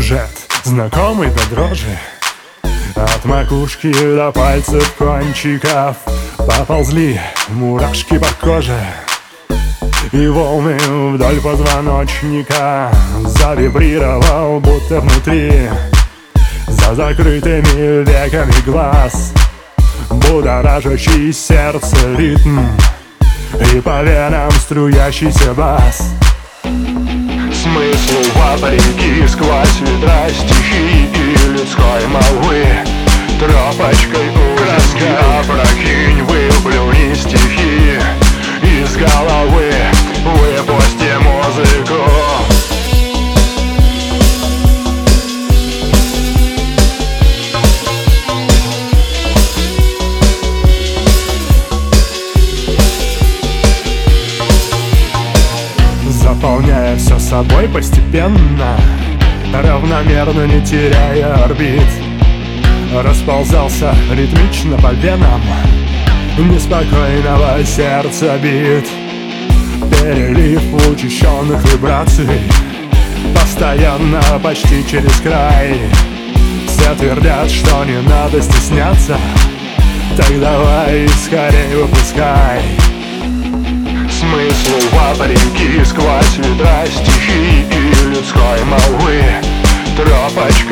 сюжет, знакомый до дрожи. От макушки до пальцев кончиков поползли мурашки по коже, и волны вдоль позвоночника завибрировал, будто внутри. За закрытыми веками глаз будоражащий сердце ритм, и по венам струящийся бас. Смысл вопреки сквозь ветра стихии и людской молвы. Тропочкой краски опрокинь, выплюни стихи из головы, выпусти музыку. Заполняя все собой постепенно, равномерно не теряя орбит, расползался ритмично по венам неспокойного сердца бит. Перелив учащенных вибраций, постоянно почти через край. Все твердят, что не надо стесняться, так давай скорее выпускай. Смысл вопреки сквозь ветра стихии и людской молвы. Тропочка